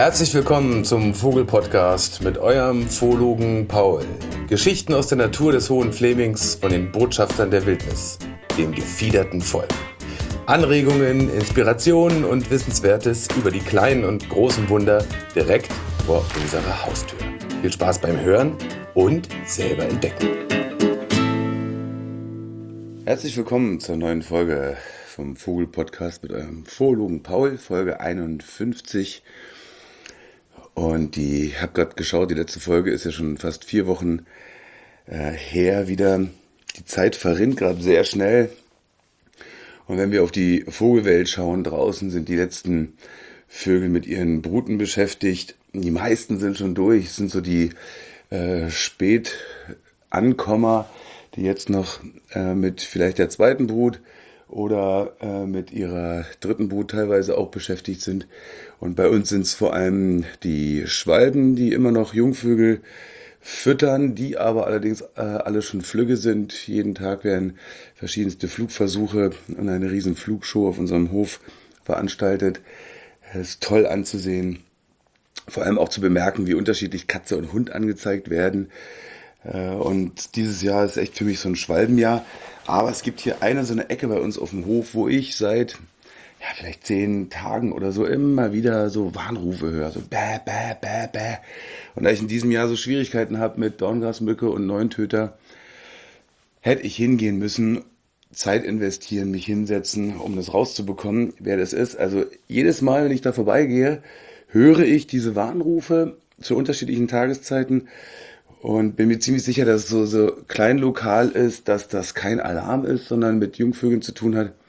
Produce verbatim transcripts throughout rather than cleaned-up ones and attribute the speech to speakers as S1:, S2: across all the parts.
S1: Herzlich willkommen zum Vogel-Podcast mit eurem Zoologen Paul. Geschichten aus der Natur des Hohen Flemings von den Botschaftern der Wildnis, dem gefiederten Volk. Anregungen, Inspirationen und Wissenswertes über die kleinen und großen Wunder direkt vor unserer Haustür. Viel Spaß beim Hören und selber entdecken. Herzlich willkommen zur neuen Folge vom Vogel-Podcast mit eurem Zoologen Paul, Folge einundfünfzig. Und die, ich habe gerade geschaut, die letzte Folge ist ja schon fast vier Wochen äh, her wieder. Die Zeit verrinnt gerade sehr schnell. Und wenn wir auf die Vogelwelt schauen, draußen sind die letzten Vögel mit ihren Bruten beschäftigt. Die meisten sind schon durch, es sind so die äh, Spätankommer, die jetzt noch äh, mit vielleicht der zweiten Brut oder äh, mit ihrer dritten Brut teilweise auch beschäftigt sind. Und bei uns sind es vor allem die Schwalben, die immer noch Jungvögel füttern, die aber allerdings äh, alle schon flügge sind. Jeden Tag werden verschiedenste Flugversuche und eine riesen Flugshow auf unserem Hof veranstaltet. Es ist toll anzusehen, vor allem auch zu bemerken, wie unterschiedlich Katze und Hund angezeigt werden. Äh, und dieses Jahr ist echt für mich so ein Schwalbenjahr. Aber es gibt hier eine so eine Ecke bei uns auf dem Hof, wo ich seit ja vielleicht zehn Tagen oder so immer wieder so Warnrufe höre, so bäh, bäh, bäh, bäh. Und da ich in diesem Jahr so Schwierigkeiten habe mit Dorngrasmücke und Neuntöter, hätte ich hingehen müssen, Zeit investieren, mich hinsetzen, um das rauszubekommen, wer das ist. Also jedes Mal, wenn ich da vorbeigehe, höre ich diese Warnrufe zu unterschiedlichen Tageszeiten. Und bin mir ziemlich sicher, dass es so, so klein lokal ist, dass das kein Alarm ist, sondern mit Jungvögeln zu tun hat.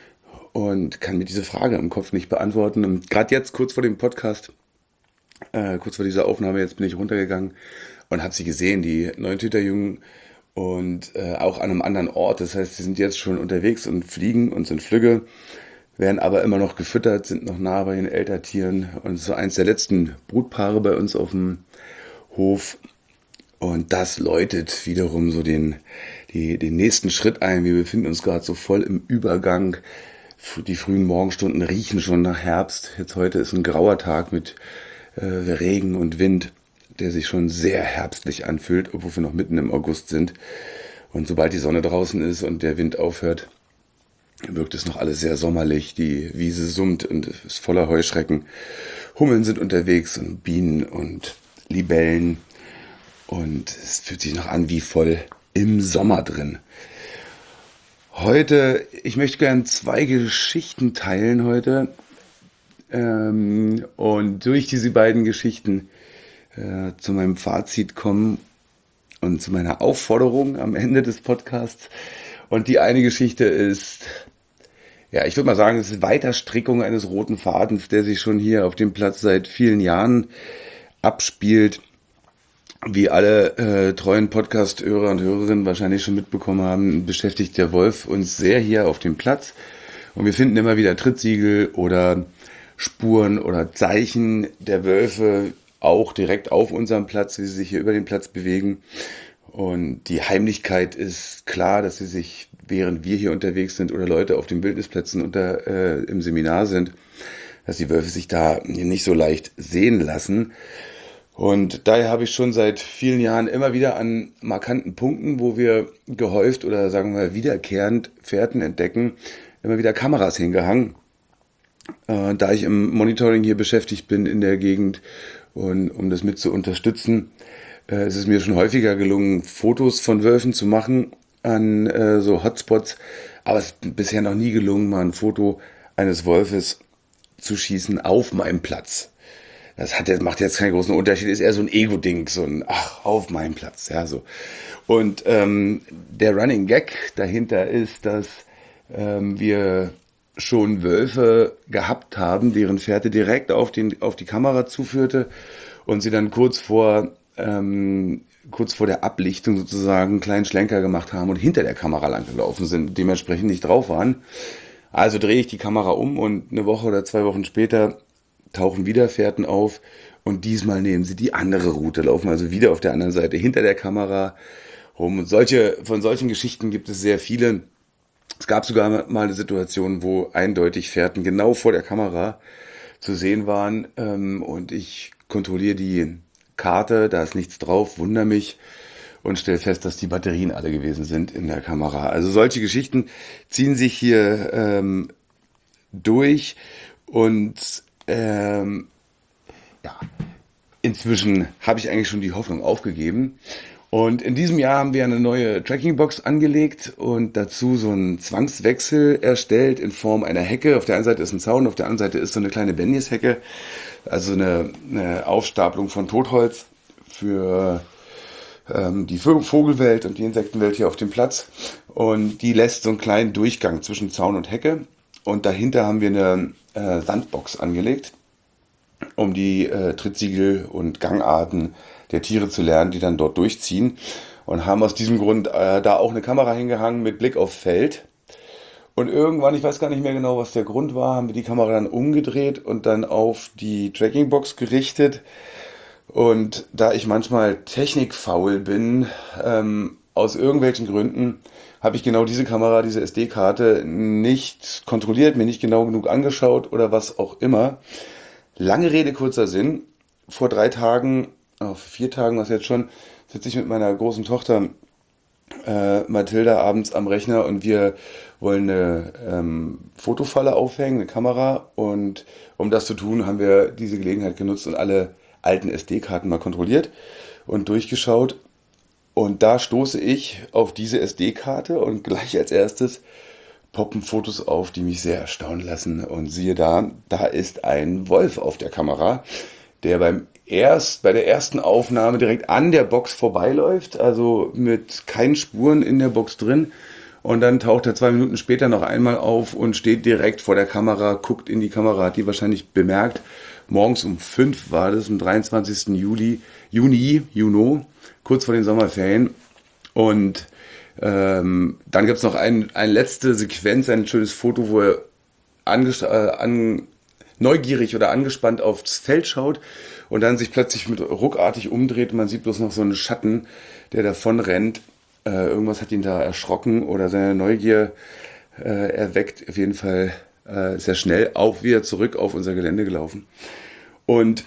S1: Und kann mir diese Frage im Kopf nicht beantworten. Und gerade jetzt, kurz vor dem Podcast, äh, kurz vor dieser Aufnahme, jetzt bin ich runtergegangen und habe sie gesehen, die Neuntöterjungen. Und äh, auch an einem anderen Ort. Das heißt, sie sind jetzt schon unterwegs und fliegen und sind flügge, werden aber immer noch gefüttert, sind noch nah bei den Elterntieren. Und so eins der letzten Brutpaare bei uns auf dem Hof. Und das läutet wiederum so den, die, den nächsten Schritt ein. Wir befinden uns gerade so voll im Übergang. Die frühen Morgenstunden riechen schon nach Herbst. Jetzt heute ist ein grauer Tag mit äh, Regen und Wind, der sich schon sehr herbstlich anfühlt, obwohl wir noch mitten im August sind. Und sobald die Sonne draußen ist und der Wind aufhört, wirkt es noch alles sehr sommerlich. Die Wiese summt und ist voller Heuschrecken. Hummeln sind unterwegs und Bienen und Libellen. Und es fühlt sich noch an wie voll im Sommer drin. Heute, ich möchte gerne zwei Geschichten teilen heute. Ähm, und durch diese beiden Geschichten äh, zu meinem Fazit kommen und zu meiner Aufforderung am Ende des Podcasts. Und die eine Geschichte ist, ja, ich würde mal sagen, es ist Weiterstrickung eines roten Fadens, der sich schon hier auf dem Platz seit vielen Jahren abspielt. Wie alle äh, treuen Podcast-Hörer und Hörerinnen wahrscheinlich schon mitbekommen haben, beschäftigt der Wolf uns sehr hier auf dem Platz. Und wir finden immer wieder Trittsiegel oder Spuren oder Zeichen der Wölfe auch direkt auf unserem Platz, wie sie sich hier über den Platz bewegen. Und die Heimlichkeit ist klar, dass sie sich, während wir hier unterwegs sind oder Leute auf den Wildnisplätzen unter, äh, im Seminar sind, dass die Wölfe sich da nicht so leicht sehen lassen. Und daher habe ich schon seit vielen Jahren immer wieder an markanten Punkten, wo wir gehäuft oder sagen wir wiederkehrend Fährten entdecken, immer wieder Kameras hingehangen. Äh, da ich im Monitoring hier beschäftigt bin in der Gegend und um das mit zu unterstützen, äh, ist es mir schon häufiger gelungen, Fotos von Wölfen zu machen an äh, so Hotspots. Aber es ist bisher noch nie gelungen, mal ein Foto eines Wolfes zu schießen auf meinem Platz. Das hat jetzt, macht jetzt keinen großen Unterschied, ist eher so ein Ego-Ding, so ein, ach, auf meinem Platz, ja, so. Und ähm, der Running Gag dahinter ist, dass ähm, wir schon Wölfe gehabt haben, deren Fährte direkt auf, den, auf die Kamera zuführte und sie dann kurz vor, ähm, kurz vor der Ablichtung sozusagen einen kleinen Schlenker gemacht haben und hinter der Kamera lang gelaufen sind, dementsprechend nicht drauf waren. Also drehe ich die Kamera um und eine Woche oder zwei Wochen später tauchen wieder Fährten auf und diesmal nehmen sie die andere Route, laufen also wieder auf der anderen Seite hinter der Kamera rum. Und solche, von solchen Geschichten gibt es sehr viele. Es gab sogar mal eine Situation, wo eindeutig Fährten genau vor der Kamera zu sehen waren. Ähm, und ich kontrolliere die Karte, da ist nichts drauf, wundere mich und stelle fest, dass die Batterien alle gewesen sind in der Kamera. Also solche Geschichten ziehen sich hier ähm, durch und ähm, ja, inzwischen habe ich eigentlich schon die Hoffnung aufgegeben. Und in diesem Jahr haben wir eine neue Trackingbox angelegt und dazu so einen Zwangswechsel erstellt in Form einer Hecke. Auf der einen Seite ist ein Zaun, auf der anderen Seite ist so eine kleine Benjeshecke, also eine, eine Aufstapelung von Totholz für ähm, die Vogelwelt und die Insektenwelt hier auf dem Platz. Und die lässt so einen kleinen Durchgang zwischen Zaun und Hecke. Und dahinter haben wir eine äh, Sandbox angelegt, um die äh, Trittsiegel und Gangarten der Tiere zu lernen, die dann dort durchziehen. Und haben aus diesem Grund äh, da auch eine Kamera hingehangen mit Blick auf Feld. Und irgendwann, ich weiß gar nicht mehr genau, was der Grund war, haben wir die Kamera dann umgedreht und dann auf die Trackingbox gerichtet. Und da ich manchmal technikfaul bin, ähm, aus irgendwelchen Gründen, habe ich genau diese Kamera, diese S D-Karte nicht kontrolliert, mir nicht genau genug angeschaut oder was auch immer. Lange Rede, kurzer Sinn. Vor drei Tagen, oh, vier Tagen was jetzt schon, sitze ich mit meiner großen Tochter äh, Mathilda abends am Rechner und wir wollen eine ähm, Fotofalle aufhängen, eine Kamera. Und um das zu tun, haben wir diese Gelegenheit genutzt und alle alten S D-Karten mal kontrolliert und durchgeschaut. Und da stoße ich auf diese S D-Karte und gleich als erstes poppen Fotos auf, die mich sehr erstaunen lassen. Und siehe da, da ist ein Wolf auf der Kamera, der beim erst, bei der ersten Aufnahme direkt an der Box vorbeiläuft, also mit keinen Spuren in der Box drin. Und dann taucht er zwei Minuten später noch einmal auf und steht direkt vor der Kamera, guckt in die Kamera, hat die wahrscheinlich bemerkt. Morgens um fünf war das, am dreiundzwanzigsten Juli, Juni, Juno, kurz vor den Sommerferien. Und ähm, dann gibt es noch ein, eine letzte Sequenz, ein schönes Foto, wo er anges- äh, an, neugierig oder angespannt aufs Feld schaut und dann sich plötzlich mit ruckartig umdreht und man sieht bloß noch so einen Schatten, der davon rennt. Äh, irgendwas hat ihn da erschrocken oder seine Neugier äh, erweckt. Auf jeden Fall äh, sehr schnell auch wieder zurück auf unser Gelände gelaufen. Und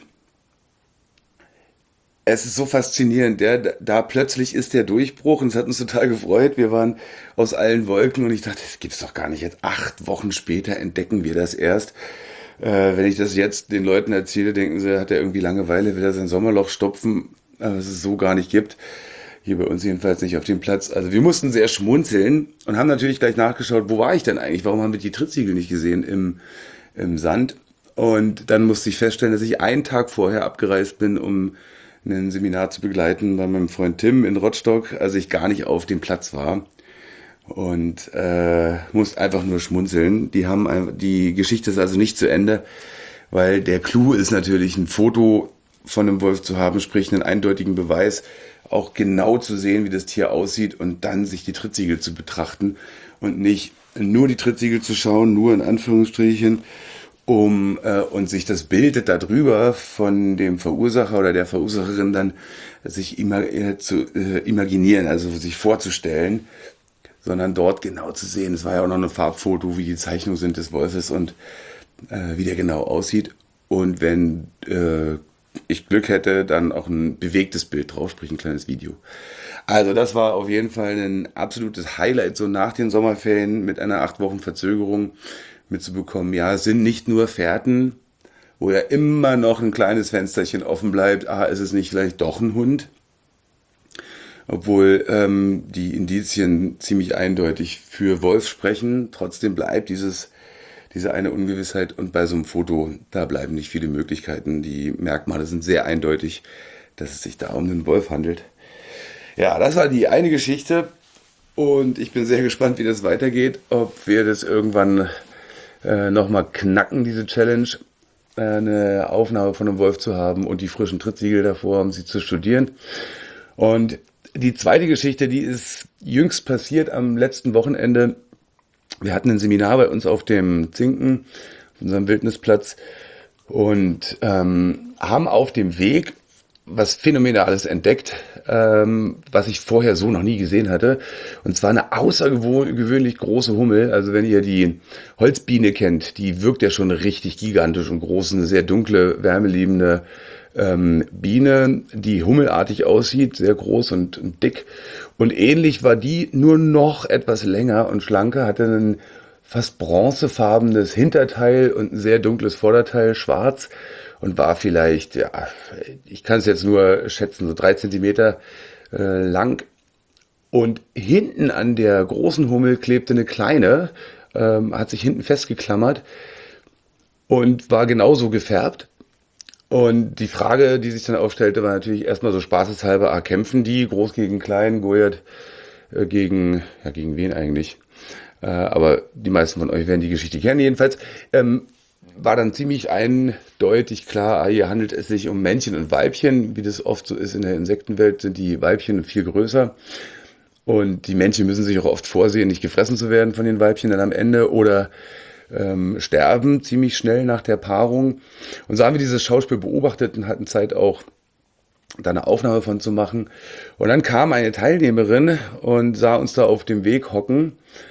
S1: es ist so faszinierend, der, da plötzlich ist der Durchbruch und es hat uns total gefreut. Wir waren aus allen Wolken und ich dachte, das gibt's doch gar nicht. Jetzt acht Wochen später entdecken wir das erst. Äh, wenn ich das jetzt den Leuten erzähle, denken sie, hat er irgendwie Langeweile, will er sein Sommerloch stopfen, aber es es so gar nicht gibt. Hier bei uns jedenfalls nicht auf dem Platz. Also wir mussten sehr schmunzeln und haben natürlich gleich nachgeschaut, wo war ich denn eigentlich? Warum haben wir die Trittsiegel nicht gesehen im, im Sand? Und dann musste ich feststellen, dass ich einen Tag vorher abgereist bin, um ein Seminar zu begleiten bei meinem Freund Tim in Rostock, als ich gar nicht auf dem Platz war. Und äh, musste einfach nur schmunzeln. Die haben ein- die Geschichte ist also nicht zu Ende, weil der Clou ist natürlich ein Foto von einem Wolf zu haben, sprich einen eindeutigen Beweis, auch genau zu sehen, wie das Tier aussieht und dann sich die Trittsiegel zu betrachten und nicht nur die Trittsiegel zu schauen, nur in Anführungsstrichen, um äh, und sich das Bild darüber von dem Verursacher oder der Verursacherin dann sich ima äh, zu äh, imaginieren, also sich vorzustellen, sondern dort genau zu sehen. Es war ja auch noch ein Farbfoto, wie die Zeichnungen sind des Wolfes und äh, wie der genau aussieht. Und wenn äh, ich Glück hätte, dann auch ein bewegtes Bild drauf, sprich ein kleines Video. Also das war auf jeden Fall ein absolutes Highlight, so nach den Sommerferien mit einer acht Wochen Verzögerung mitzubekommen. Ja, es sind nicht nur Fährten, wo ja immer noch ein kleines Fensterchen offen bleibt. Ah, ist es nicht vielleicht doch ein Hund? Obwohl ähm, die Indizien ziemlich eindeutig für Wolf sprechen. Trotzdem bleibt dieses, diese eine Ungewissheit. Und bei so einem Foto, da bleiben nicht viele Möglichkeiten. Die Merkmale sind sehr eindeutig, dass es sich da um einen Wolf handelt. Ja, das war die eine Geschichte. Und ich bin sehr gespannt, wie das weitergeht. Ob wir das irgendwann äh, nochmal knacken, diese Challenge. Äh, eine Aufnahme von einem Wolf zu haben und die frischen Trittsiegel davor, um sie zu studieren. Und die zweite Geschichte, die ist jüngst passiert am letzten Wochenende. Wir hatten ein Seminar bei uns auf dem Zinken, auf unserem Wildnisplatz, und ähm, haben auf dem Weg was Phänomenales entdeckt, ähm, was ich vorher so noch nie gesehen hatte. Und zwar eine außergewöhnlich große Hummel. Also wenn ihr die Holzbiene kennt, die wirkt ja schon richtig gigantisch und groß, eine sehr dunkle, wärmeliebende ähm, Biene, die hummelartig aussieht, sehr groß und, und dick. Und ähnlich war die, nur noch etwas länger und schlanker, hatte ein fast bronzefarbenes Hinterteil und ein sehr dunkles Vorderteil, schwarz, und war vielleicht, ja, ich kann es jetzt nur schätzen, so drei Zentimeter äh, lang. Und hinten an der großen Hummel klebte eine kleine, ähm, hat sich hinten festgeklammert und war genauso gefärbt. Und die Frage, die sich dann aufstellte, war natürlich erstmal so spaßeshalber, ah, kämpfen die, groß gegen klein, Goliath äh, gegen, ja, gegen wen eigentlich? Äh, aber die meisten von euch werden die Geschichte kennen. Jedenfalls ähm, war dann ziemlich eindeutig klar, ah, hier handelt es sich um Männchen und Weibchen. Wie das oft so ist in der Insektenwelt, sind die Weibchen viel größer. Und die Männchen müssen sich auch oft vorsehen, nicht gefressen zu werden von den Weibchen dann am Ende oder ähm, sterben ziemlich schnell nach der Paarung. Und so haben wir dieses Schauspiel beobachtet und hatten Zeit auch da eine Aufnahme von zu machen. Und dann kam eine Teilnehmerin und sah uns da auf dem Weg hocken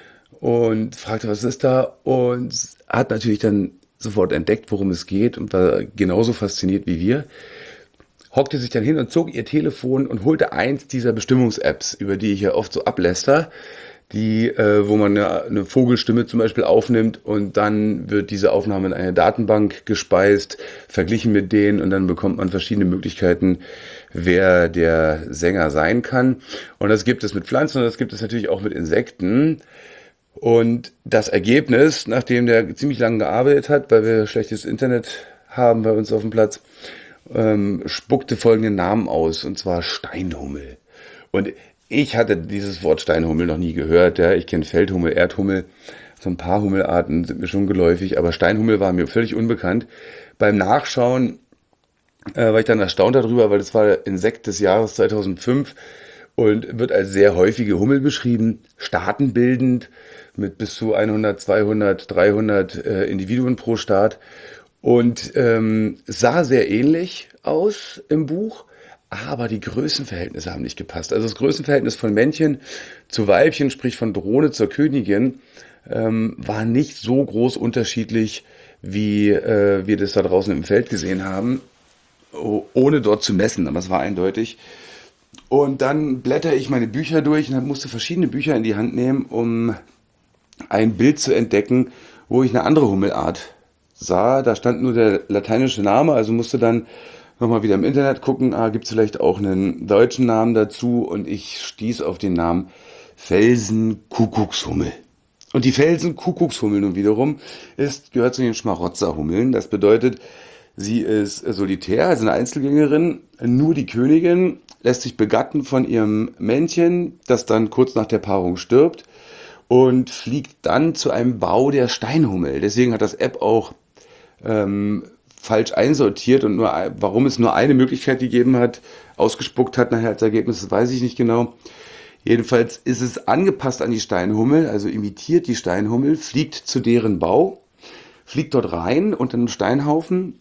S1: und fragte, was ist da? Und hat natürlich dann sofort entdeckt, worum es geht und war genauso fasziniert wie wir. Hockte sich dann hin und zog ihr Telefon und holte eins dieser Bestimmungs-Apps, über die ich ja oft so abläster, die, äh, wo man eine, eine Vogelstimme zum Beispiel aufnimmt und dann wird diese Aufnahme in eine Datenbank gespeist, verglichen mit denen und dann bekommt man verschiedene Möglichkeiten, wer der Sänger sein kann. Und das gibt es mit Pflanzen und das gibt es natürlich auch mit Insekten. Und das Ergebnis, nachdem der ziemlich lange gearbeitet hat, weil wir schlechtes Internet haben bei uns auf dem Platz, ähm, spuckte folgenden Namen aus, und zwar Steinhummel. Und ich hatte dieses Wort Steinhummel noch nie gehört. Ja. Ich kenne Feldhummel, Erdhummel, so ein paar Hummelarten sind mir schon geläufig, aber Steinhummel war mir völlig unbekannt. Beim Nachschauen äh, war ich dann erstaunt darüber, weil das war Insekt des Jahres zweitausendfünf und wird als sehr häufige Hummel beschrieben, staatenbildend, mit bis zu hundert, zweihundert, dreihundert äh, Individuen pro Staat. Und ähm, sah sehr ähnlich aus im Buch, aber die Größenverhältnisse haben nicht gepasst. Also das Größenverhältnis von Männchen zu Weibchen, sprich von Drohne zur Königin, ähm, war nicht so groß unterschiedlich, wie äh, wir das da draußen im Feld gesehen haben, ohne dort zu messen, aber es war eindeutig. Und dann blätter ich meine Bücher durch und musste verschiedene Bücher in die Hand nehmen, um ein Bild zu entdecken, wo ich eine andere Hummelart sah. Da stand nur der lateinische Name, also musste dann nochmal wieder im Internet gucken, ah, gibt es vielleicht auch einen deutschen Namen dazu, und ich stieß auf den Namen Felsenkuckuckshummel. Und die Felsenkuckuckshummel nun wiederum ist, gehört zu den Schmarotzerhummeln. Das bedeutet, sie ist solitär, also eine Einzelgängerin, nur die Königin lässt sich begatten von ihrem Männchen, das dann kurz nach der Paarung stirbt, und fliegt dann zu einem Bau der Steinhummel. Deswegen hat das App auch ähm, falsch einsortiert und nur, warum es nur eine Möglichkeit gegeben hat, ausgespuckt hat nachher als Ergebnis, das weiß ich nicht genau. Jedenfalls ist es angepasst an die Steinhummel, also imitiert die Steinhummel, fliegt zu deren Bau, fliegt dort rein unter einen Steinhaufen,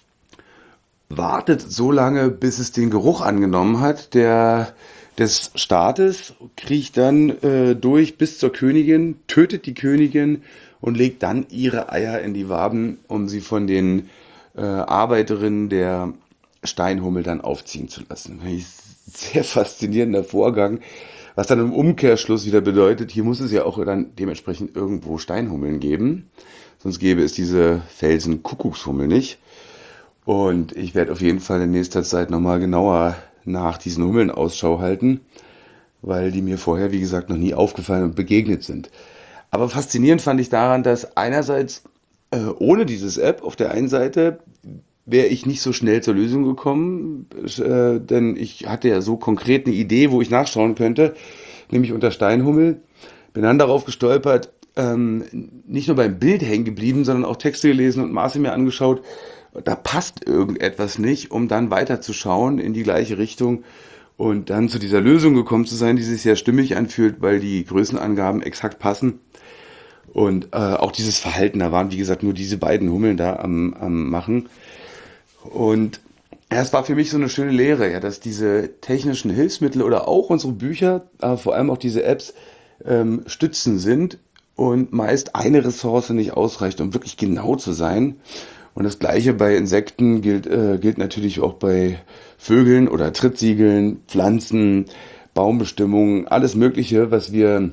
S1: wartet so lange, bis es den Geruch angenommen hat, der des Staates, kriecht dann äh, durch bis zur Königin, tötet die Königin und legt dann ihre Eier in die Waben, um sie von den äh, Arbeiterinnen der Steinhummel dann aufziehen zu lassen. Ein sehr faszinierender Vorgang, was dann im Umkehrschluss wieder bedeutet, hier muss es ja auch dann dementsprechend irgendwo Steinhummeln geben, sonst gäbe es diese Felsenkuckuckshummel nicht. Und ich werde auf jeden Fall in nächster Zeit nochmal genauer nach diesen Hummeln Ausschau halten, weil die mir vorher, wie gesagt, noch nie aufgefallen und begegnet sind. Aber faszinierend fand ich daran, dass einerseits äh, ohne dieses App auf der einen Seite wäre ich nicht so schnell zur Lösung gekommen, äh, denn ich hatte ja so konkret eine Idee, wo ich nachschauen könnte, nämlich unter Steinhummel. Bin dann darauf gestolpert, ähm, nicht nur beim Bild hängen geblieben, sondern auch Texte gelesen und Maße mir angeschaut. Da passt irgendetwas nicht, um dann weiterzuschauen in die gleiche Richtung und dann zu dieser Lösung gekommen zu sein, die sich sehr stimmig anfühlt, weil die Größenangaben exakt passen. Und äh, auch dieses Verhalten, da waren wie gesagt nur diese beiden Hummeln da am, am Machen. Und Ja, es war für mich so eine schöne Lehre, ja, dass diese technischen Hilfsmittel oder auch unsere Bücher, aber vor allem auch diese Apps, ähm, Stützen sind und meist eine Ressource nicht ausreicht, um wirklich genau zu sein. Und das Gleiche bei Insekten gilt, äh, gilt natürlich auch bei Vögeln oder Trittsiegeln, Pflanzen, Baumbestimmungen, alles Mögliche, was wir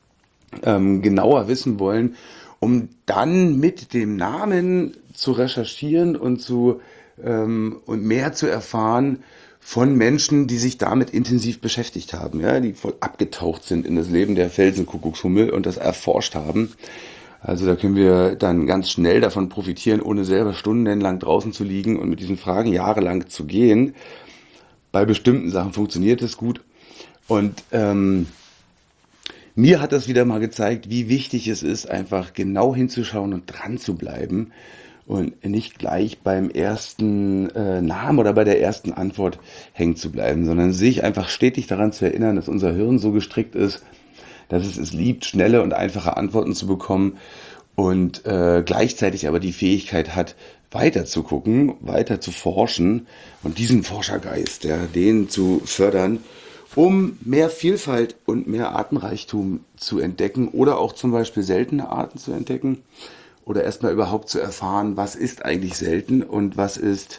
S1: ähm, genauer wissen wollen, um dann mit dem Namen zu recherchieren und zu ähm, und mehr zu erfahren von Menschen, die sich damit intensiv beschäftigt haben, ja, die voll abgetaucht sind in das Leben der Felsenkuckuckshummel und das erforscht haben. Also da können wir dann ganz schnell davon profitieren, ohne selber stundenlang draußen zu liegen und mit diesen Fragen jahrelang zu gehen. Bei bestimmten Sachen funktioniert es gut. Und ähm, mir hat das wieder mal gezeigt, wie wichtig es ist, einfach genau hinzuschauen und dran zu bleiben und nicht gleich beim ersten äh, Namen oder bei der ersten Antwort hängen zu bleiben, sondern sich einfach stetig daran zu erinnern, dass unser Hirn so gestrickt ist, dass es es liebt, schnelle und einfache Antworten zu bekommen und äh, gleichzeitig aber die Fähigkeit hat, weiter zu gucken, weiter zu forschen und diesen Forschergeist, ja, den zu fördern, um mehr Vielfalt und mehr Artenreichtum zu entdecken oder auch zum Beispiel seltene Arten zu entdecken oder erstmal überhaupt zu erfahren, was ist eigentlich selten und was ist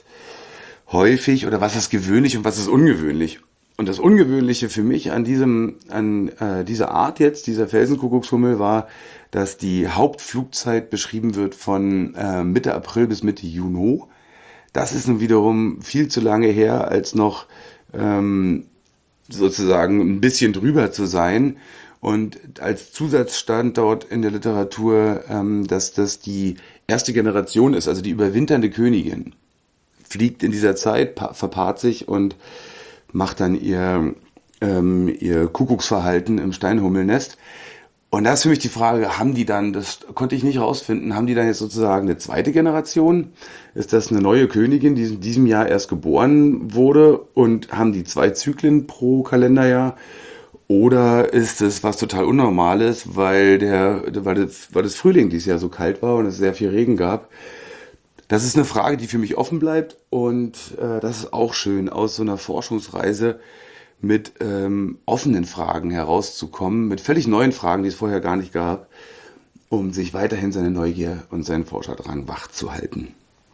S1: häufig oder was ist gewöhnlich und was ist ungewöhnlich. Und das Ungewöhnliche für mich an diesem, an äh, dieser Art jetzt, dieser Felsenkuckuckshummel, war, dass die Hauptflugzeit beschrieben wird von äh, Mitte April bis Mitte Juni. Das ist nun wiederum viel zu lange her, als noch ähm, sozusagen ein bisschen drüber zu sein. Und als Zusatz stand dort in der Literatur, ähm, dass das die erste Generation ist, also die überwinternde Königin. Fliegt in dieser Zeit, verpaart sich und macht dann ihr, ähm, ihr Kuckucksverhalten im Steinhummelnest. Und da ist für mich die Frage, haben die dann, das konnte ich nicht rausfinden, haben die dann jetzt sozusagen eine zweite Generation? Ist das eine neue Königin, die in diesem Jahr erst geboren wurde und haben die zwei Zyklen pro Kalenderjahr? Oder ist es was total Unnormales, weil der, weil das, weil das Frühling dieses Jahr so kalt war und es sehr viel Regen gab? Das ist eine Frage, die für mich offen bleibt und äh, das ist auch schön, aus so einer Forschungsreise mit ähm, offenen Fragen herauszukommen, mit völlig neuen Fragen, die es vorher gar nicht gab, um sich weiterhin seine Neugier und seinen Forscherdrang wach zu halten.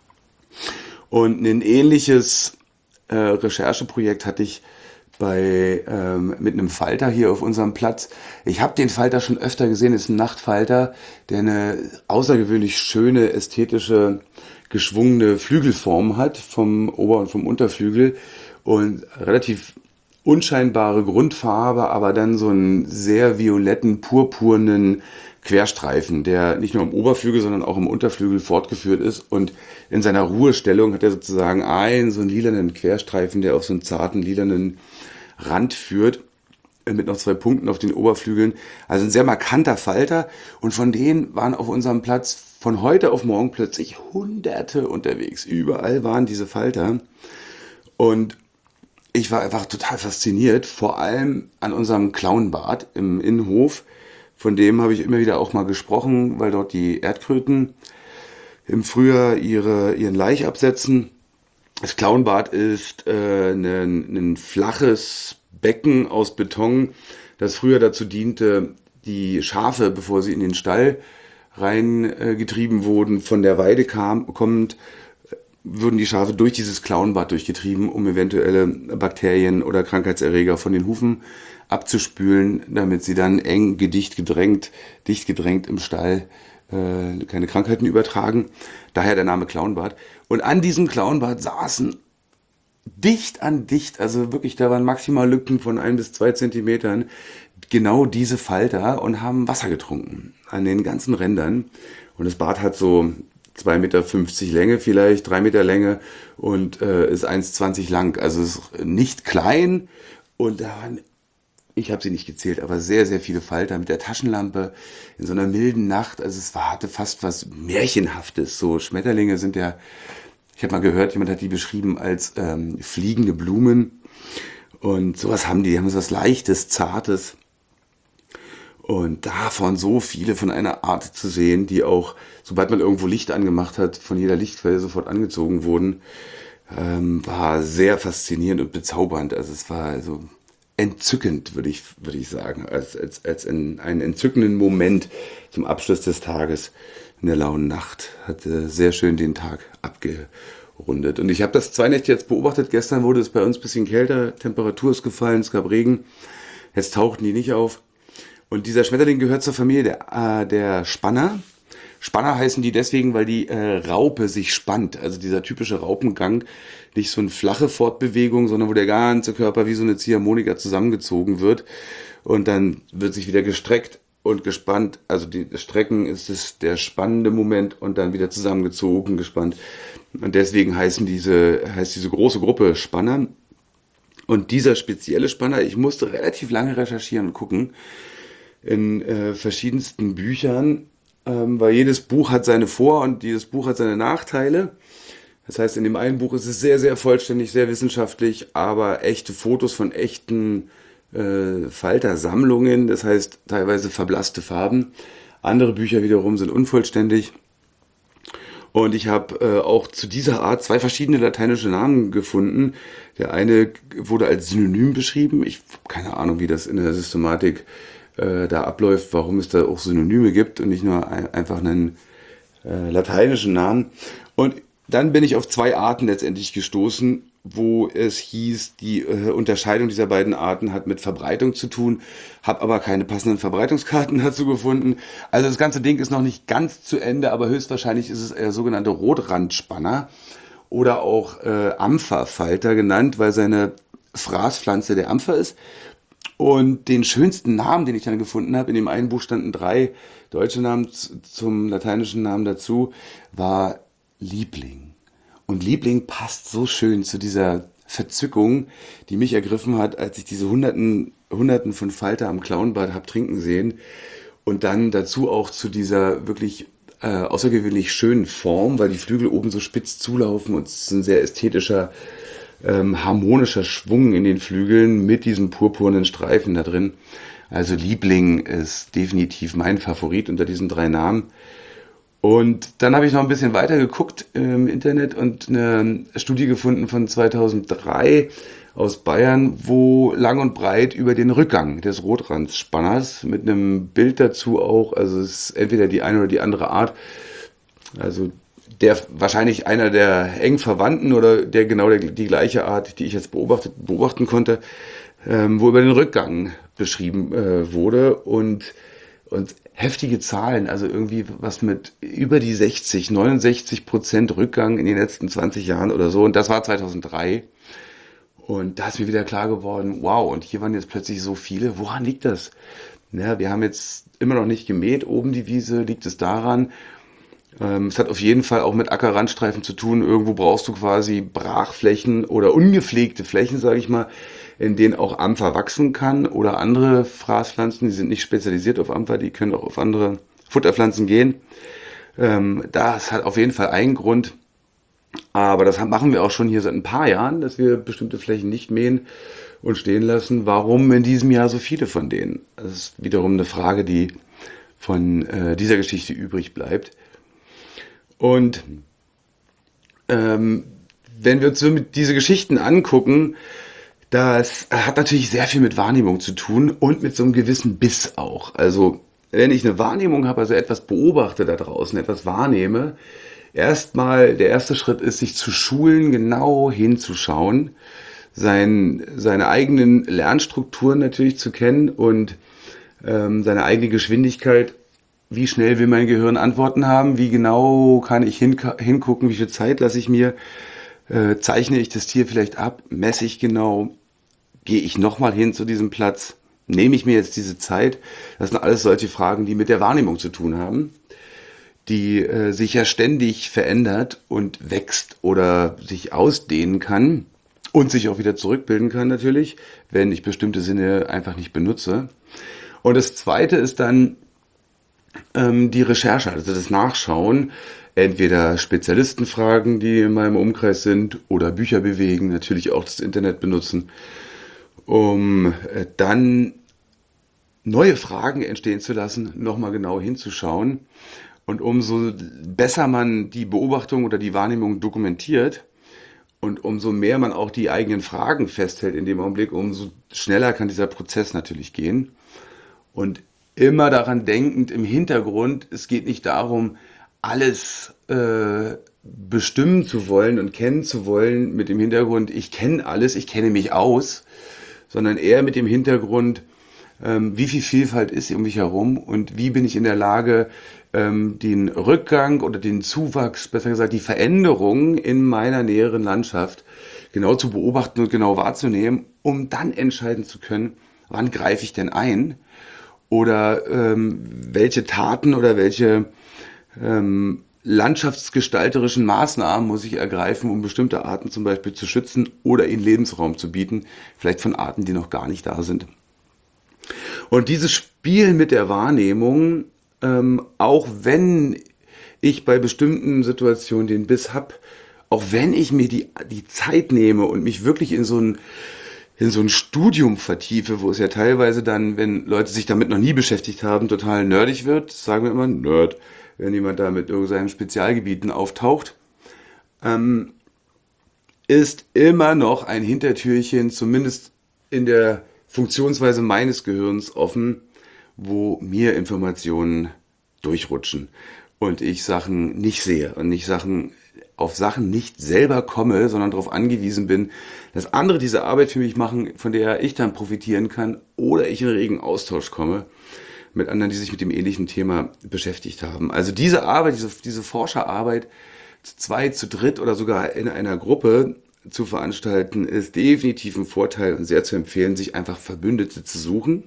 S1: Und ein ähnliches äh, Rechercheprojekt hatte ich bei ähm, mit einem Falter hier auf unserem Platz. Ich habe den Falter schon öfter gesehen, ist ein Nachtfalter, der eine außergewöhnlich schöne, ästhetische, geschwungene Flügelform hat vom Ober- und vom Unterflügel und relativ unscheinbare Grundfarbe, aber dann so einen sehr violetten, purpurnen Querstreifen, der nicht nur im Oberflügel, sondern auch im Unterflügel fortgeführt ist. Und in seiner Ruhestellung hat er sozusagen einen so einen lilanen Querstreifen, der auf so einen zarten lilanen Rand führt, mit noch zwei Punkten auf den Oberflügeln. Also ein sehr markanter Falter. Und von denen waren auf unserem Platz von heute auf morgen plötzlich Hunderte unterwegs. Überall waren diese Falter. Und ich war einfach total fasziniert, vor allem an unserem Clownbad im Innenhof. Von dem habe ich immer wieder auch mal gesprochen, weil dort die Erdkröten im Frühjahr ihre, ihren Laich absetzen. Das Clownbad ist äh, ein, ein flaches Becken aus Beton, das früher dazu diente, die Schafe, bevor sie in den Stall reingetrieben äh, wurden, von der Weide kam, kommend, würden die Schafe durch dieses Clownbad durchgetrieben, um eventuelle Bakterien oder Krankheitserreger von den Hufen abzuspülen, damit sie dann eng, gedicht gedrängt, dicht gedrängt im Stall äh, keine Krankheiten übertragen. Daher der Name Clownbad. Und an diesem Clownbad saßen dicht an dicht, also wirklich, da waren maximal Lücken von ein bis zwei Zentimetern, genau diese Falter und haben Wasser getrunken an den ganzen Rändern. Und das Bad hat so zwei Meter fünfzig Länge vielleicht, drei Meter Länge und äh, ist eins Komma zwanzig lang. Also ist nicht klein und da waren, ich habe sie nicht gezählt, aber sehr, sehr viele Falter mit der Taschenlampe in so einer milden Nacht. Also es war, hatte fast was Märchenhaftes. So Schmetterlinge sind ja, ich habe mal gehört, jemand hat die beschrieben als ähm, fliegende Blumen und sowas haben die, die haben so was Leichtes, Zartes. Und davon so viele von einer Art zu sehen, die auch, sobald man irgendwo Licht angemacht hat, von jeder Lichtquelle sofort angezogen wurden, ähm, war sehr faszinierend und bezaubernd. Also es war also entzückend, würde ich, würde ich sagen, als, als, als in, einen entzückenden Moment zum Abschluss des Tages in der lauen Nacht. Hat äh, sehr schön den Tag abgerundet. Und ich habe das zwei Nächte jetzt beobachtet. Gestern wurde es bei uns ein bisschen kälter, Temperatur ist gefallen, es gab Regen. Jetzt tauchten die nicht auf. Und dieser Schmetterling gehört zur Familie der, äh, der Spanner. Spanner heißen die deswegen, weil die äh, Raupe sich spannt. Also dieser typische Raupengang, nicht so eine flache Fortbewegung, sondern wo der ganze Körper wie so eine Ziehharmonika zusammengezogen wird. Und dann wird sich wieder gestreckt und gespannt. Also die Strecken ist es der spannende Moment und dann wieder zusammengezogen, gespannt. Und deswegen heißen diese, heißt diese große Gruppe Spanner. Und dieser spezielle Spanner, ich musste relativ lange recherchieren und gucken in äh, verschiedensten Büchern, ähm, weil jedes Buch hat seine Vor- und jedes Buch hat seine Nachteile. Das heißt, in dem einen Buch ist es sehr, sehr vollständig, sehr wissenschaftlich, aber echte Fotos von echten äh, Faltersammlungen, das heißt teilweise verblasste Farben. Andere Bücher wiederum sind unvollständig. Und ich habe äh, auch zu dieser Art zwei verschiedene lateinische Namen gefunden. Der eine wurde als Synonym beschrieben. Ich habe keine Ahnung, wie das in der Systematik äh, da abläuft, warum es da auch Synonyme gibt und nicht nur ein, einfach einen äh, lateinischen Namen. Und dann bin ich auf zwei Arten letztendlich gestoßen, wo es hieß, die äh, Unterscheidung dieser beiden Arten hat mit Verbreitung zu tun, habe aber keine passenden Verbreitungskarten dazu gefunden. Also das ganze Ding ist noch nicht ganz zu Ende, aber höchstwahrscheinlich ist es der sogenannte Rotrandspinner oder auch äh, Ampferfalter genannt, weil seine Fraßpflanze der Ampfer ist. Und den schönsten Namen, den ich dann gefunden habe, in dem einen Buch standen drei deutsche Namen zum lateinischen Namen dazu, war Liebling. Und Liebling passt so schön zu dieser Verzückung, die mich ergriffen hat, als ich diese Hunderten, Hunderten von Falter am Klauenbad habe trinken sehen. Und dann dazu auch zu dieser wirklich äh, außergewöhnlich schönen Form, weil die Flügel oben so spitz zulaufen und es ist ein sehr ästhetischer, ähm, harmonischer Schwung in den Flügeln mit diesem purpurnen Streifen da drin. Also Liebling ist definitiv mein Favorit unter diesen drei Namen. Und dann habe ich noch ein bisschen weiter geguckt im Internet und eine Studie gefunden von zweitausenddrei aus Bayern, wo lang und breit über den Rückgang des Rotrandsspanners mit einem Bild dazu auch, also es ist entweder die eine oder die andere Art, also der wahrscheinlich einer der eng Verwandten oder der genau der, die gleiche Art, die ich jetzt beobachtet, beobachten konnte, ähm, wo über den Rückgang beschrieben äh, wurde und und heftige Zahlen, also irgendwie was mit über die sechzig, neunundsechzig Prozent Rückgang in den letzten zwanzig Jahren oder so. Und das war zweitausenddrei. Und da ist mir wieder klar geworden, wow, und hier waren jetzt plötzlich so viele. Woran liegt das? Ja, wir haben jetzt immer noch nicht gemäht, oben die Wiese. Liegt es daran? Ähm, es hat auf jeden Fall auch mit Ackerrandstreifen zu tun. Irgendwo brauchst du quasi Brachflächen oder ungepflegte Flächen, sage ich mal, in denen auch Ampfer wachsen kann oder andere Fraßpflanzen, die sind nicht spezialisiert auf Ampfer, die können auch auf andere Futterpflanzen gehen. Ähm, das hat auf jeden Fall einen Grund, aber das machen wir auch schon hier seit ein paar Jahren, dass wir bestimmte Flächen nicht mähen und stehen lassen. Warum in diesem Jahr so viele von denen? Das ist wiederum eine Frage, die von äh, dieser Geschichte übrig bleibt. Und ähm, wenn wir uns so mit diese Geschichten angucken, das hat natürlich sehr viel mit Wahrnehmung zu tun und mit so einem gewissen Biss auch. Also wenn ich eine Wahrnehmung habe, also etwas beobachte da draußen, etwas wahrnehme, erstmal der erste Schritt ist, sich zu schulen, genau hinzuschauen, sein, seine eigenen Lernstrukturen natürlich zu kennen und ähm, seine eigene Geschwindigkeit. Wie schnell will mein Gehirn Antworten haben? Wie genau kann ich hin, hingucken? Wie viel Zeit lasse ich mir? Äh, zeichne ich das Tier vielleicht ab? Messe ich genau? Gehe ich nochmal hin zu diesem Platz? Nehme ich mir jetzt diese Zeit? Das sind alles solche Fragen, die mit der Wahrnehmung zu tun haben, die äh, sich ja ständig verändert und wächst oder sich ausdehnen kann und sich auch wieder zurückbilden kann natürlich, wenn ich bestimmte Sinne einfach nicht benutze. Und das Zweite ist dann ähm, die Recherche, also das Nachschauen, entweder Spezialistenfragen, die in meinem Umkreis sind, oder Bücher bewegen, natürlich auch das Internet benutzen, um äh, dann neue Fragen entstehen zu lassen, nochmal genau hinzuschauen. Und umso besser man die Beobachtung oder die Wahrnehmung dokumentiert, Und umso mehr man auch die eigenen Fragen festhält in dem Augenblick, umso schneller kann dieser Prozess natürlich gehen. Und immer daran denkend im Hintergrund, es geht nicht darum, alles äh, bestimmen zu wollen und kennen zu wollen mit dem Hintergrund, ich kenne alles, ich kenne mich aus, sondern eher mit dem Hintergrund, ähm, wie viel Vielfalt ist um mich herum und wie bin ich in der Lage, ähm, den Rückgang oder den Zuwachs, besser gesagt die Veränderung in meiner näheren Landschaft genau zu beobachten und genau wahrzunehmen, um dann entscheiden zu können, wann greife ich denn ein oder ähm, welche Taten oder welche ähm, landschaftsgestalterischen Maßnahmen muss ich ergreifen, um bestimmte Arten zum Beispiel zu schützen oder ihnen Lebensraum zu bieten, vielleicht von Arten, die noch gar nicht da sind. Und dieses Spiel mit der Wahrnehmung, ähm, auch wenn ich bei bestimmten Situationen den Biss hab, auch wenn ich mir die, die Zeit nehme und mich wirklich in so ein in so ein Studium vertiefe, wo es ja teilweise dann, wenn Leute sich damit noch nie beschäftigt haben, total nerdig wird, sagen wir immer Nerd, wenn jemand da mit irgendeinen Spezialgebieten auftaucht, ähm, ist immer noch ein Hintertürchen, zumindest in der Funktionsweise meines Gehirns offen, wo mir Informationen durchrutschen und ich Sachen nicht sehe und nicht Sachen auf Sachen nicht selber komme, sondern darauf angewiesen bin, dass andere diese Arbeit für mich machen, von der ich dann profitieren kann oder ich in regen Austausch komme mit anderen, die sich mit dem ähnlichen Thema beschäftigt haben. Also diese Arbeit, diese, diese Forscherarbeit zu zweit, zu dritt oder sogar in einer Gruppe zu veranstalten, ist definitiv ein Vorteil und sehr zu empfehlen, sich einfach Verbündete zu suchen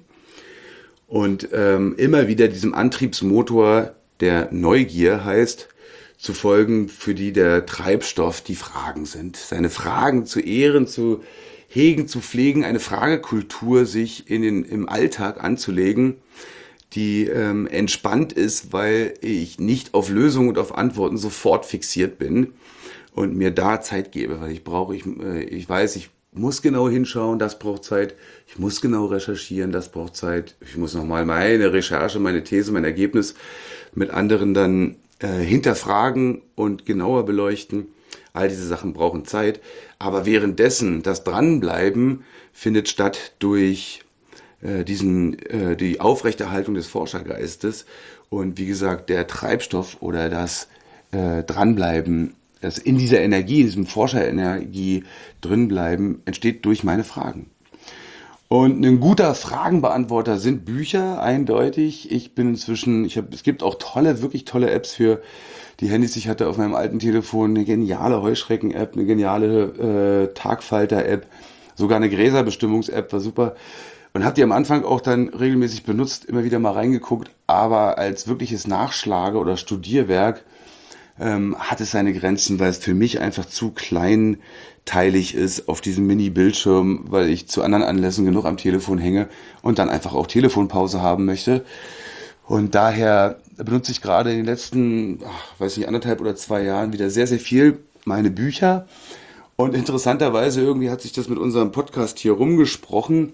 S1: und ähm, immer wieder diesem Antriebsmotor der Neugier heißt, zu folgen, für die der Treibstoff die Fragen sind. Seine Fragen zu ehren, zu hegen, zu pflegen, eine Fragekultur sich in den, im Alltag anzulegen, die ähm, entspannt ist, weil ich nicht auf Lösungen und auf Antworten sofort fixiert bin und mir da Zeit gebe, weil ich brauche, ich, äh, ich weiß, ich muss genau hinschauen, das braucht Zeit, ich muss genau recherchieren, das braucht Zeit, ich muss nochmal meine Recherche, meine These, mein Ergebnis mit anderen dann äh, hinterfragen und genauer beleuchten. All diese Sachen brauchen Zeit, aber währenddessen das Dranbleiben findet statt durch äh, diesen, äh, die Aufrechterhaltung des Forschergeistes und wie gesagt, der Treibstoff oder das äh, Dranbleiben, das in dieser Energie, in diesem Forscherenergie drinbleiben, entsteht durch meine Fragen. Und ein guter Fragenbeantworter sind Bücher, eindeutig. Ich bin inzwischen, ich hab, es gibt auch tolle, wirklich tolle Apps für die Handys. Ich hatte auf meinem alten Telefon eine geniale Heuschrecken-App, eine geniale äh, Tagfalter-App, sogar eine Gräserbestimmungs-App, war super. Und habe die am Anfang auch dann regelmäßig benutzt, immer wieder mal reingeguckt, aber als wirkliches Nachschlage- oder Studierwerk ähm, hat es seine Grenzen, weil es für mich einfach zu kleinteilig ist auf diesem Mini-Bildschirm, weil ich zu anderen Anlässen genug am Telefon hänge und dann einfach auch Telefonpause haben möchte. Und daher benutze ich gerade in den letzten, ach, weiß nicht, anderthalb oder zwei Jahren wieder sehr, sehr viel meine Bücher. Und interessanterweise irgendwie hat sich das mit unserem Podcast hier rumgesprochen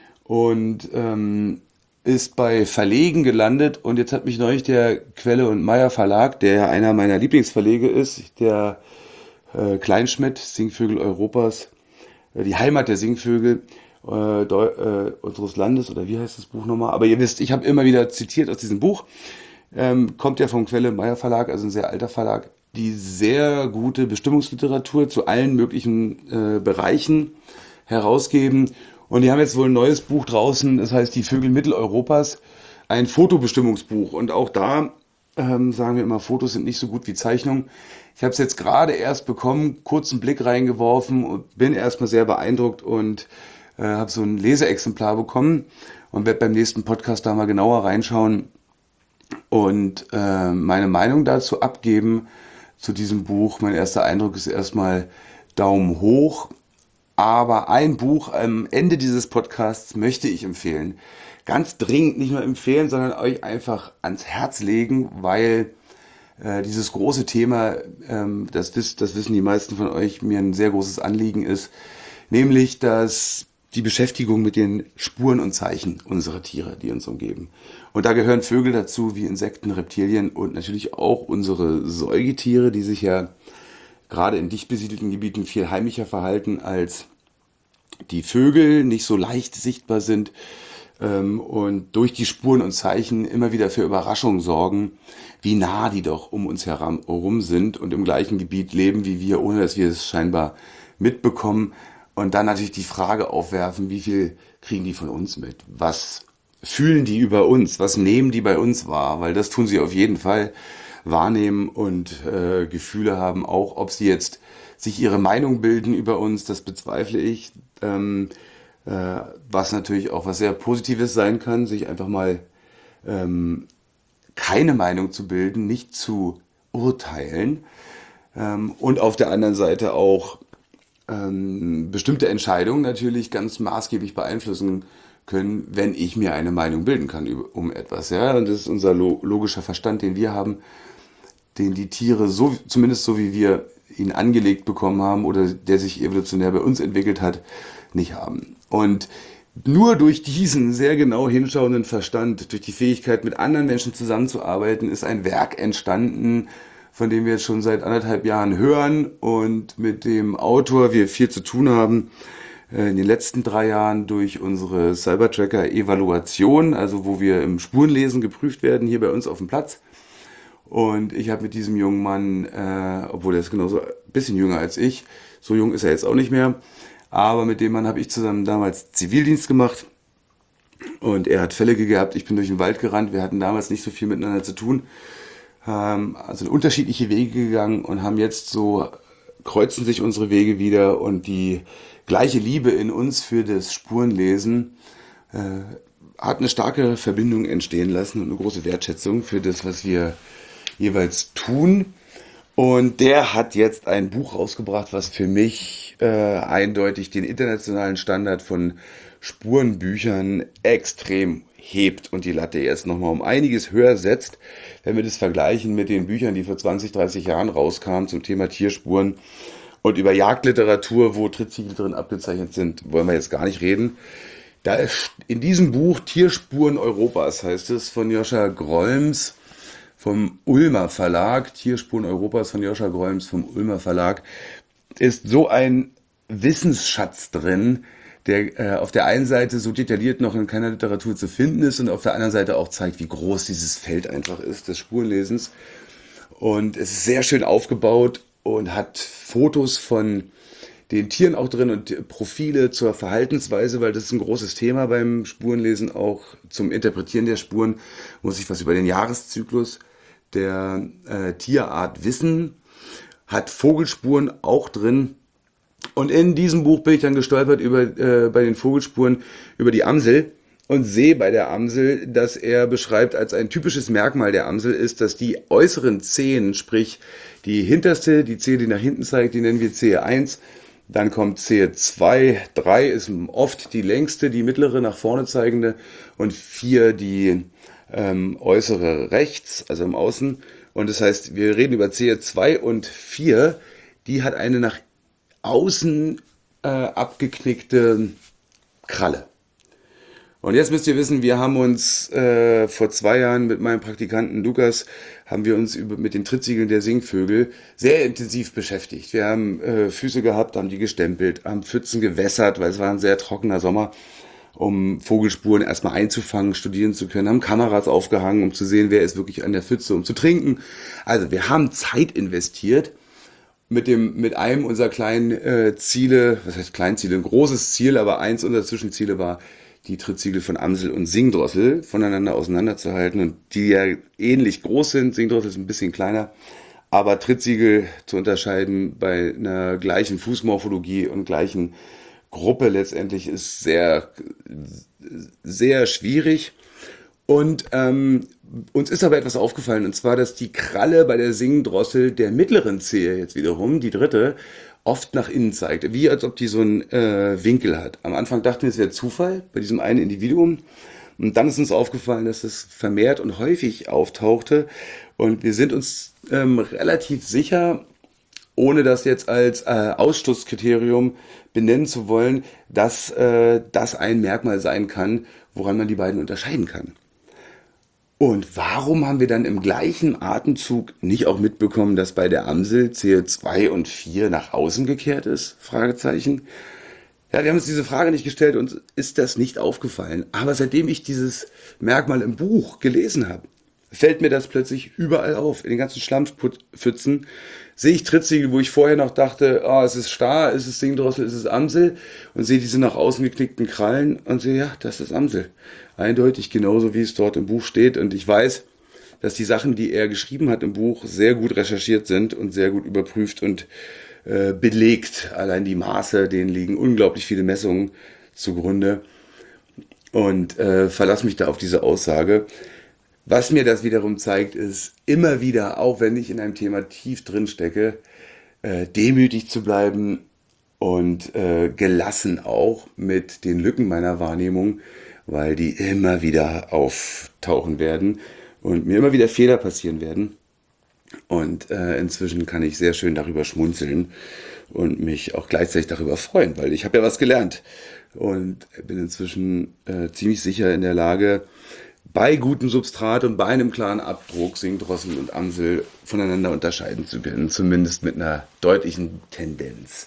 S1: und ähm, ist bei Verlegen gelandet. Und jetzt hat mich neulich der Quelle und Meyer Verlag, der ja einer meiner Lieblingsverlege ist, der äh, Kleinschmidt, Singvögel Europas, äh, die Heimat der Singvögel äh, Deu äh, unseres Landes, oder wie heißt das Buch nochmal? Aber ihr wisst, ich habe immer wieder zitiert aus diesem Buch. Ähm, kommt ja vom Quelle Meyer Verlag, also ein sehr alter Verlag, die sehr gute Bestimmungsliteratur zu allen möglichen äh, Bereichen herausgeben. Und die haben jetzt wohl ein neues Buch draußen, das heißt Die Vögel Mitteleuropas, ein Fotobestimmungsbuch. Und auch da ähm, sagen wir immer, Fotos sind nicht so gut wie Zeichnungen. Ich habe es jetzt gerade erst bekommen, kurzen Blick reingeworfen und bin erstmal sehr beeindruckt und äh, habe so ein Leseexemplar bekommen und werde beim nächsten Podcast da mal genauer reinschauen und äh, meine Meinung dazu abgeben zu diesem Buch. Mein erster Eindruck ist erstmal Daumen hoch. Aber ein Buch am Ende dieses Podcasts möchte ich empfehlen. Ganz dringend nicht nur empfehlen, sondern euch einfach ans Herz legen, weil äh, dieses große Thema, ähm, das, wisst, das wissen die meisten von euch, mir ein sehr großes Anliegen ist. Nämlich, dass die Beschäftigung mit den Spuren und Zeichen unserer Tiere, die uns umgeben. Und da gehören Vögel dazu, wie Insekten, Reptilien und natürlich auch unsere Säugetiere, die sich ja gerade in dicht besiedelten Gebieten viel heimlicher verhalten als die Vögel, nicht so leicht sichtbar sind ähm, und durch die Spuren und Zeichen immer wieder für Überraschungen sorgen, wie nah die doch um uns herum sind und im gleichen Gebiet leben wie wir, ohne dass wir es scheinbar mitbekommen. Und dann natürlich die Frage aufwerfen, wie viel kriegen die von uns mit? Was fühlen die über uns? Was nehmen die bei uns wahr? Weil das tun sie auf jeden Fall, wahrnehmen und äh, Gefühle haben, auch ob sie jetzt sich ihre Meinung bilden über uns, das bezweifle ich. Ähm, äh, was natürlich auch was sehr Positives sein kann, sich einfach mal ähm, keine Meinung zu bilden, nicht zu urteilen ähm, und auf der anderen Seite auch ähm, bestimmte Entscheidungen natürlich ganz maßgeblich beeinflussen können, wenn ich mir eine Meinung bilden kann über, um etwas. Ja? Und das ist unser lo logischer Verstand, den wir haben, den die Tiere, so, zumindest so wie wir ihn angelegt bekommen haben oder der sich evolutionär bei uns entwickelt hat, nicht haben. Und nur durch diesen sehr genau hinschauenden Verstand, durch die Fähigkeit, mit anderen Menschen zusammenzuarbeiten, ist ein Werk entstanden, von dem wir jetzt schon seit anderthalb Jahren hören und mit dem Autor wir viel zu tun haben. In den letzten drei Jahren durch unsere Cybertracker-Evaluation, also wo wir im Spurenlesen geprüft werden, hier bei uns auf dem Platz. Und ich habe mit diesem jungen Mann, äh, obwohl er ist genauso ein bisschen jünger als ich, so jung ist er jetzt auch nicht mehr, aber mit dem Mann habe ich zusammen damals Zivildienst gemacht und er hat Fälle gehabt, ich bin durch den Wald gerannt, wir hatten damals nicht so viel miteinander zu tun, ähm, also unterschiedliche Wege gegangen und haben jetzt so, kreuzen sich unsere Wege wieder und die gleiche Liebe in uns für das Spurenlesen äh, hat eine starke Verbindung entstehen lassen und eine große Wertschätzung für das, was wir jeweils tun. Und der hat jetzt ein Buch rausgebracht, was für mich äh, eindeutig den internationalen Standard von Spurenbüchern extrem hebt und die Latte jetzt nochmal um einiges höher setzt, wenn wir das vergleichen mit den Büchern, die vor zwanzig, dreißig Jahren rauskamen zum Thema Tierspuren und über Jagdliteratur, wo Trittsiegel drin abgezeichnet sind, wollen wir jetzt gar nicht reden. Da ist in diesem Buch Tierspuren Europas, heißt es, von Joscha Grolms vom Ulmer Verlag, Tierspuren Europas von Joscha Grolms vom Ulmer Verlag, ist so ein Wissensschatz drin, der äh, auf der einen Seite so detailliert noch in keiner Literatur zu finden ist und auf der anderen Seite auch zeigt, wie groß dieses Feld einfach ist, des Spurenlesens. Und es ist sehr schön aufgebaut und hat Fotos von den Tieren auch drin und Profile zur Verhaltensweise, weil das ist ein großes Thema beim Spurenlesen, auch zum Interpretieren der Spuren muss ich was über den Jahreszyklus der äh, Tierart wissen, hat Vogelspuren auch drin. Und in diesem Buch bin ich dann gestolpert über äh, bei den Vogelspuren über die Amsel und sehe bei der Amsel, dass er beschreibt, als ein typisches Merkmal der Amsel ist, dass die äußeren Zehen, sprich die hinterste, die Zehe, die nach hinten zeigt, die nennen wir Zehe eins, dann kommt Zehe zwei, drei ist oft die längste, die mittlere nach vorne zeigende und vier die ähm, äußere rechts, also im Außen. Und das heißt, wir reden über Zehe zwei und vier, die hat eine nach außen äh, abgeknickte Kralle. Und jetzt müsst ihr wissen, wir haben uns äh, vor zwei Jahren mit meinem Praktikanten Lukas, haben wir uns über, mit den Trittsiegeln der Singvögel sehr intensiv beschäftigt. Wir haben äh, Füße gehabt, haben die gestempelt, haben Pfützen gewässert, weil es war ein sehr trockener Sommer, um Vogelspuren erstmal einzufangen, studieren zu können, haben Kameras aufgehangen, um zu sehen, wer ist wirklich an der Pfütze, um zu trinken. Also wir haben Zeit investiert mit dem mit einem unserer kleinen äh, Ziele, was heißt Kleinziele, ein großes Ziel, aber eins unserer Zwischenziele war, die Trittsiegel von Amsel und Singdrossel voneinander auseinanderzuhalten und die ja ähnlich groß sind. Singdrossel ist ein bisschen kleiner, aber Trittsiegel zu unterscheiden bei einer gleichen Fußmorphologie und gleichen Gruppe letztendlich ist sehr, sehr schwierig. Und ähm, uns ist aber etwas aufgefallen, und zwar, dass die Kralle bei der Singdrossel der mittleren Zehe jetzt wiederum, die dritte, oft nach innen zeigt, wie als ob die so einen äh, Winkel hat. Am Anfang dachten wir, es wäre Zufall bei diesem einen Individuum. Und dann ist uns aufgefallen, dass es vermehrt und häufig auftauchte. Und wir sind uns ähm, relativ sicher, ohne das jetzt als äh, Ausschlusskriterium benennen zu wollen, dass äh, das ein Merkmal sein kann, woran man die beiden unterscheiden kann. Und warum haben wir dann im gleichen Atemzug nicht auch mitbekommen, dass bei der Amsel C O zwei und vier nach außen gekehrt ist? Fragezeichen. Ja, wir haben uns diese Frage nicht gestellt, uns ist das nicht aufgefallen. Aber seitdem ich dieses Merkmal im Buch gelesen habe, fällt mir das plötzlich überall auf. In den ganzen Schlammpfützen sehe ich Trittsiegel, wo ich vorher noch dachte, ah, es ist Star, es ist Singdrossel, es ist Amsel, und sehe diese nach außen geknickten Krallen und sehe, ja, das ist Amsel. Eindeutig genauso, wie es dort im Buch steht. Und ich weiß, dass die Sachen, die er geschrieben hat im Buch, sehr gut recherchiert sind und sehr gut überprüft und äh, belegt. Allein die Maße, denen liegen unglaublich viele Messungen zugrunde. Und äh, verlasse mich da auf diese Aussage. Was mir das wiederum zeigt, ist immer wieder, auch wenn ich in einem Thema tief drin stecke, äh, demütig zu bleiben und äh, gelassen auch mit den Lücken meiner Wahrnehmung, weil die immer wieder auftauchen werden und mir immer wieder Fehler passieren werden. Und äh, inzwischen kann ich sehr schön darüber schmunzeln und mich auch gleichzeitig darüber freuen, weil ich habe ja was gelernt und bin inzwischen äh, ziemlich sicher in der Lage, bei gutem Substrat und bei einem klaren Abdruck Singdrossel und Amsel voneinander unterscheiden zu können, zumindest mit einer deutlichen Tendenz.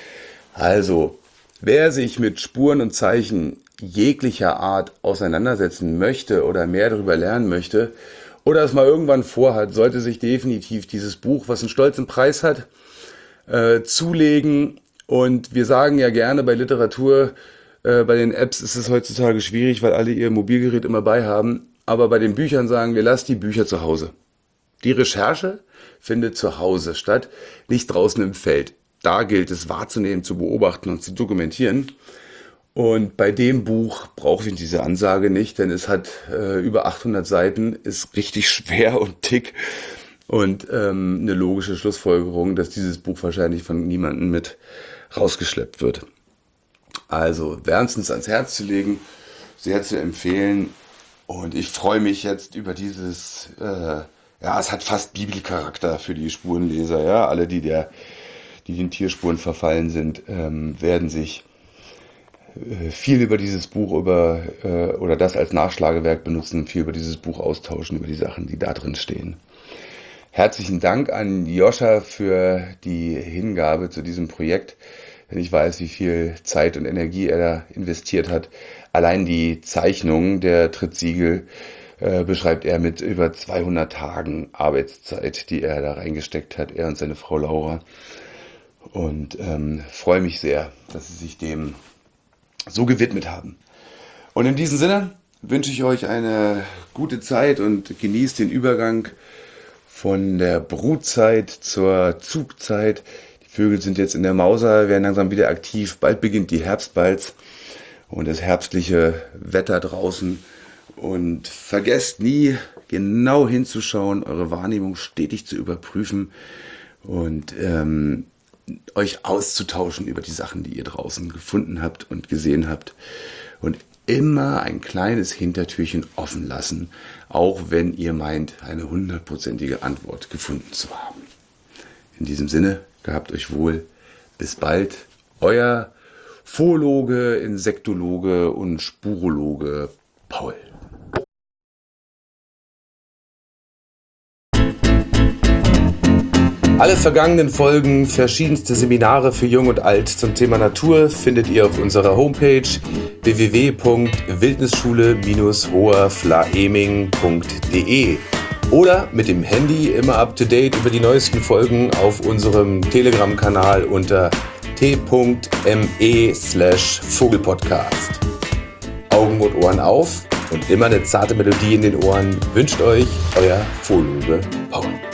S1: Also, wer sich mit Spuren und Zeichen jeglicher Art auseinandersetzen möchte oder mehr darüber lernen möchte oder es mal irgendwann vorhat, sollte sich definitiv dieses Buch, was einen stolzen Preis hat, äh, zulegen. Und wir sagen ja gerne bei Literatur, äh, bei den Apps ist es heutzutage schwierig, weil alle ihr Mobilgerät immer bei haben. Aber bei den Büchern sagen wir, lasst die Bücher zu Hause. Die Recherche findet zu Hause statt, nicht draußen im Feld. Da gilt es wahrzunehmen, zu beobachten und zu dokumentieren. Und bei dem Buch brauche ich diese Ansage nicht, denn es hat äh, über achthundert Seiten, ist richtig schwer und dick und ähm, eine logische Schlussfolgerung, dass dieses Buch wahrscheinlich von niemandem mit rausgeschleppt wird. Also wärmstens ans Herz zu legen, sehr zu empfehlen, und ich freue mich jetzt über dieses, äh, ja, es hat fast Bibelcharakter für die Spurenleser, ja, alle, die der, die den Tierspuren verfallen sind, ähm, werden sich viel über dieses Buch über äh, oder das als Nachschlagewerk benutzen, viel über dieses Buch austauschen, über die Sachen, die da drin stehen. Herzlichen Dank an Joscha für die Hingabe zu diesem Projekt, denn ich weiß, wie viel Zeit und Energie er da investiert hat. Allein die Zeichnung der Trittsiegel äh, beschreibt er mit über zweihundert Tagen Arbeitszeit, die er da reingesteckt hat, er und seine Frau Laura. Und ähm, freue mich sehr, dass sie sich dem so gewidmet haben. Und in diesem Sinne wünsche ich euch eine gute Zeit und genießt den Übergang von der Brutzeit zur Zugzeit. Die Vögel sind jetzt in der Mauser, werden langsam wieder aktiv. Bald beginnt die Herbstbalz und das herbstliche Wetter draußen. Und vergesst nie, genau hinzuschauen, eure Wahrnehmung stetig zu überprüfen und ähm, euch auszutauschen über die Sachen, die ihr draußen gefunden habt und gesehen habt. Und immer ein kleines Hintertürchen offen lassen, auch wenn ihr meint, eine hundertprozentige Antwort gefunden zu haben. In diesem Sinne, gehabt euch wohl. Bis bald. Euer Phologe, Insektologe und Spurologe Paul. Alle vergangenen Folgen, verschiedenste Seminare für Jung und Alt zum Thema Natur findet ihr auf unserer Homepage w w w punkt wildnisschule Bindestrich hoherflaeming punkt de oder mit dem Handy immer up to date über die neuesten Folgen auf unserem Telegram-Kanal unter t.me slash Vogelpodcast. Augen und Ohren auf und immer eine zarte Melodie in den Ohren wünscht euch euer Phologe Paul.